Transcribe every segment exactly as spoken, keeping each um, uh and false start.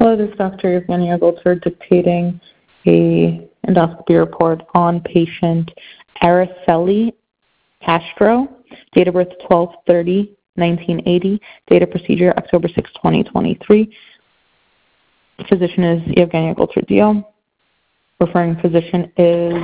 Hello, this is Doctor Evgenia Goldberg dictating a endoscopy report on patient Araceli Castro, date of birth twelve thirty nineteen eighty, date of procedure October sixth, twenty twenty-three. Physician is Evgenia Goldberg D O. Referring physician is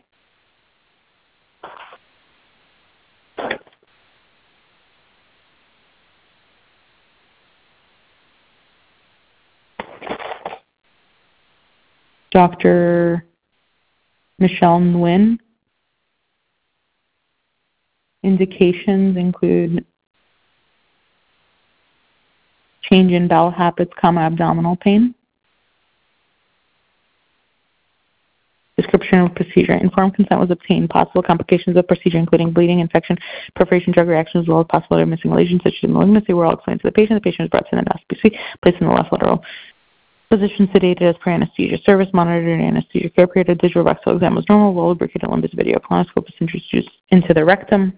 Doctor Michelle Nguyen. Indications include change in bowel habits, comma, abdominal pain. Description of procedure. Informed consent was obtained. Possible complications of procedure, including bleeding, infection, perforation, drug reactions, as well as possibility of missing lesions such as malignancy, were all explained to the patient. The patient was brought to an endoscopy suite, placed in the left lateral. Position sedated as per anesthesia. Service monitored anesthesia care period. A digital rectal exam was normal. Well lubricated limbus video colonoscope was introduced into the rectum.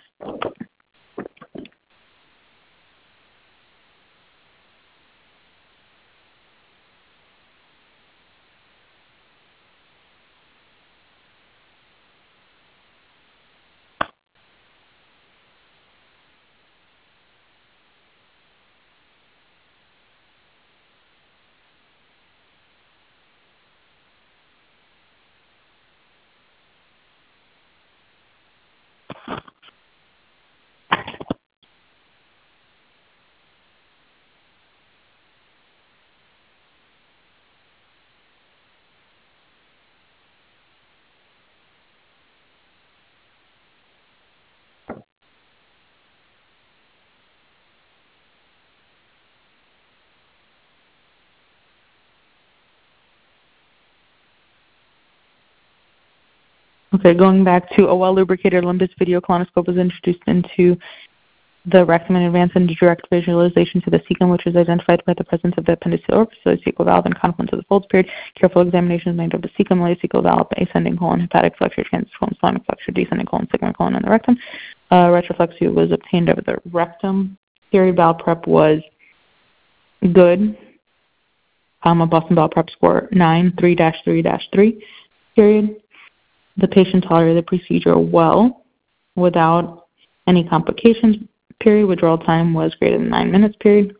Okay, going back to a well-lubricated limbus video colonoscope was introduced into the rectum and advanced into direct visualization to the cecum, which was identified by the presence of the appendiceal orifice, ileocecal valve, and confluence of the folds period. Careful examination is made of the cecum, ileocecal valve, ascending colon, hepatic flexure, transverse colon, splenic flexure, descending colon, sigmoid colon, and the rectum. Uh, retroflexia was obtained over the rectum. Period bowel prep was good. Comma, Boston bowel prep score nine, three dash three dash three, period. The patient tolerated the procedure well without any complications, period. Withdrawal time was greater than nine minutes, period.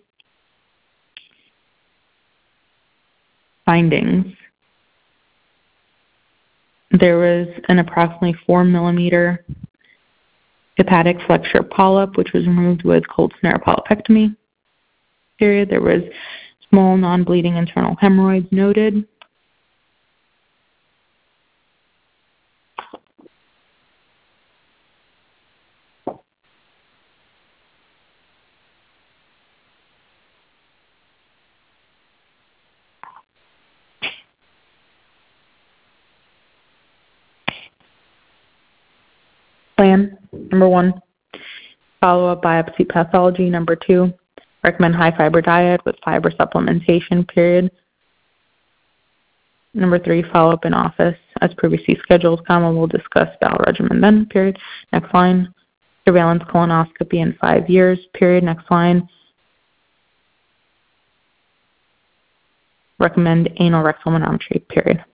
Findings. There was an approximately four millimeter hepatic flexure polyp, which was removed with cold snare polypectomy, period. There was small non-bleeding internal hemorrhoids noted. Plan. Number one, follow-up biopsy pathology. Number two, recommend high-fiber diet with fiber supplementation, period. Number three, follow-up in office as previously scheduled, comma, we'll discuss bowel regimen then, period. Next line, surveillance colonoscopy in five years, period. Next line, recommend anal rectal manometry, period.